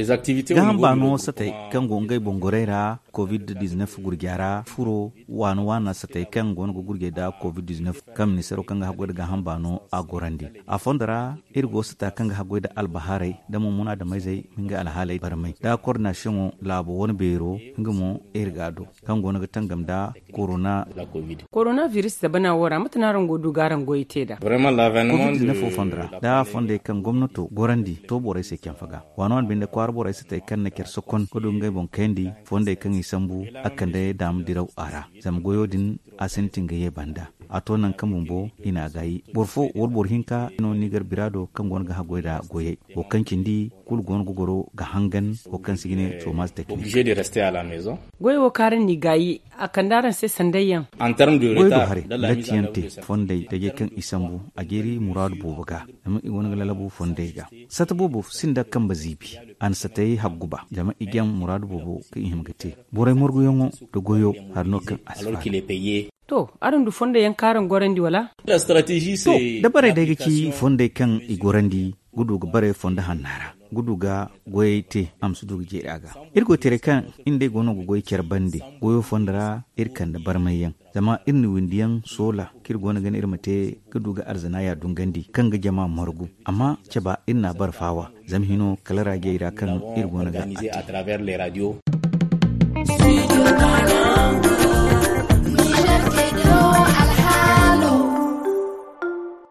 gahan bano satai kan gongai bongorera covid-19 gurgyara furo wana satai kan gongo gurge da covid-19 kam ni sero kan ga hagwada gahan bano a gorandi a fondara irgo sata kan ga hagwada albaharai da mumuna da mai zai minga alhalai barmai da coordination labo wani bero minga mo irgado kan gona ga tangam da coronavirus da bana wara mutanaran godu garan goite da covid-19 fondara da fonde kan gwamnato gorandi to borai sai kyan faga wano bin da kwar borai sai kan na kersokon kodun ngai bon kendi fonde kan isambu akan da dam dirau ara zam goyodin asentin gaye banda ato nan kan bumbo ina gayi borfo worbor hinka no nigar birado kan gon ga hagoida goye o kan kindi kul gon gogoro ga hangan o kan sigine chômage technique obligé de rester à la maison goye wo karan ni gayi akan daran sai sandayyan en termes de retard da la mise en œuvre fonde da kan isambu a geri murad bobaga amma igon ga lalabu fonde ga sata bobo sinda kan bazibi an satai habguba jama igyan murad bobo kan himgate borai morgo yongo do goyo har no kan alors qu'il est payé. To, arin du fonde yan karan gorandi wala? La stratégie c'est da bare da yake fonde kan igorandi gudu ga bare fonde hannara. Gudu ga goyete amsu du je daga. Irgo tere kan inde gono go goy bande goyo fondara irkan da barmayan. Zama irni windiyan sola kir gona gan irmate gudu ga arzana ya dungandi kan ga jama morgu. Amma ce ba inna barfawa zamhino kalara geira kan irgo na ga à travers les radios.